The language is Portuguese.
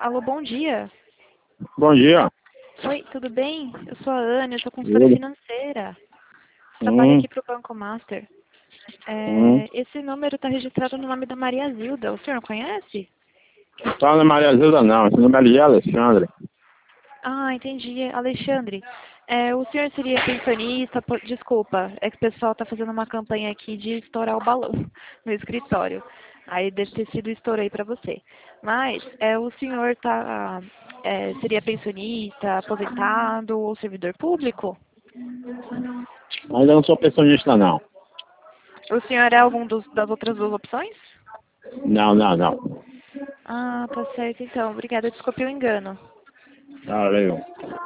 Alô, bom dia. Bom dia. Oi, tudo bem? Eu sou a Ana, eu sou consultora Tudo. financeira. Trabalho aqui para o Banco Master. Hum. Esse número está registrado no nome da Maria Zilda. O senhor conhece? Fala Maria Zilda não, esse número é Alexandre. Ah, entendi. Alexandre, o senhor seria pensionista? Desculpa, é que o pessoal está fazendo uma campanha aqui de estourar o balão no escritório. Aí deve ter sido estouro aí para você. Mas o senhor seria pensionista, aposentado ou servidor público? Ainda não sou pensionista não. O senhor é algum das outras duas opções? Não. Ah, tá certo então. Obrigada. Desculpe o engano. Valeu.